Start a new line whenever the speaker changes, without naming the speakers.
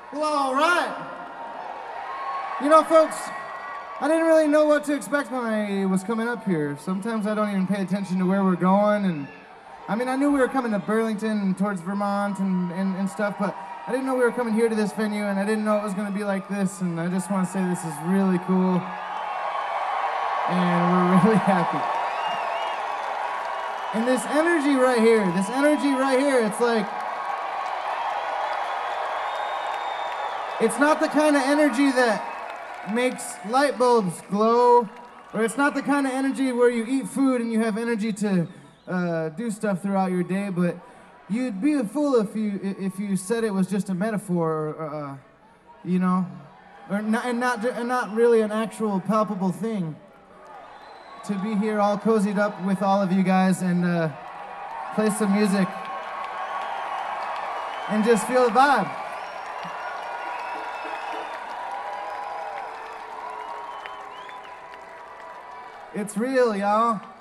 Well, all right. You know, folks, I didn't really know what to expect when I was coming up here. Sometimes I don't even pay attention to where we're going. And I mean, I knew we were coming to Burlington and towards Vermont and stuff, but I didn't know we were coming here to this venue, and I didn't know it was going to be like this. And I just want to say this is really cool. And we're really happy. And this energy right here, it's like, it's not the kind of energy that makes light bulbs glow, or it's not the kind of energy where you eat food and you have energy to do stuff throughout your day, but you'd be a fool if you said it was just a metaphor, or, you know, and not really an actual palpable thing. To be here all cozied up with all of you guys and play some music and just feel the vibe. It's real, y'all.